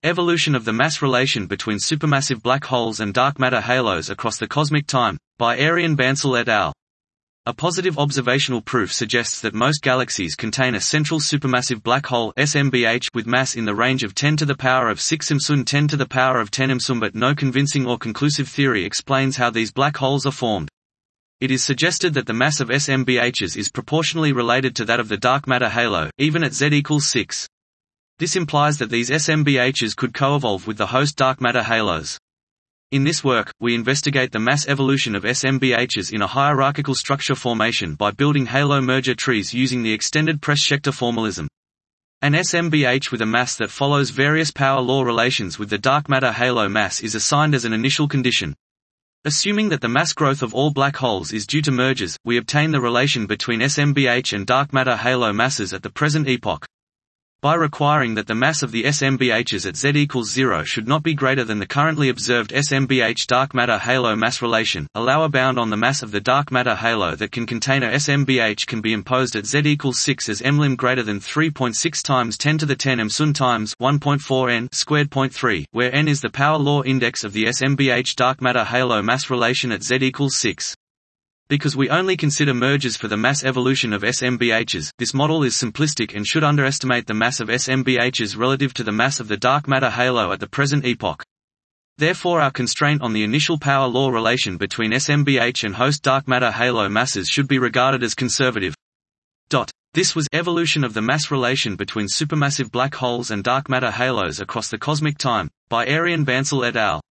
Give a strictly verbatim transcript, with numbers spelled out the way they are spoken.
Evolution of the mass relation between supermassive black holes and dark matter halos across the cosmic time, by Arian Bansal et al. A positive observational proof suggests that most galaxies contain a central supermassive black hole S M B H with mass in the range of ten to the power of six imsun ten to the power of ten imsun, but no convincing or conclusive theory explains how these black holes are formed. It is suggested that the mass of S M B Hs is proportionally related to that of the dark matter halo, even at Z equals six. This implies that these S M B Hs could co-evolve with the host dark matter halos. In this work, we investigate the mass evolution of S M B Hs in a hierarchical structure formation by building halo merger trees using the extended Press-Schechter formalism. An S M B H with a mass that follows various power law relations with the dark matter halo mass is assigned as an initial condition. Assuming that the mass growth of all black holes is due to mergers, we obtain the relation between S M B H and dark matter halo masses at the present epoch. By requiring that the mass of the S M B Hs at Z equals zero should not be greater than the currently observed S M B H dark matter halo mass relation, a lower bound on the mass of the dark matter halo that can contain a S M B H can be imposed at Z equals six as mlim greater than three point six times ten to the ten msun times one point four n squared point three, where n is the power law index of the S M B H dark matter halo mass relation at Z equals six. Because we only consider mergers for the mass evolution of S M B Hs, this model is simplistic and should underestimate the mass of S M B Hs relative to the mass of the dark matter halo at the present epoch. Therefore, our constraint on the initial power law relation between S M B H and host dark matter halo masses should be regarded as conservative. This was Evolution of the Mass Relation Between Supermassive Black Holes and Dark Matter Halos Across the Cosmic Time, by Arian Bansal et al.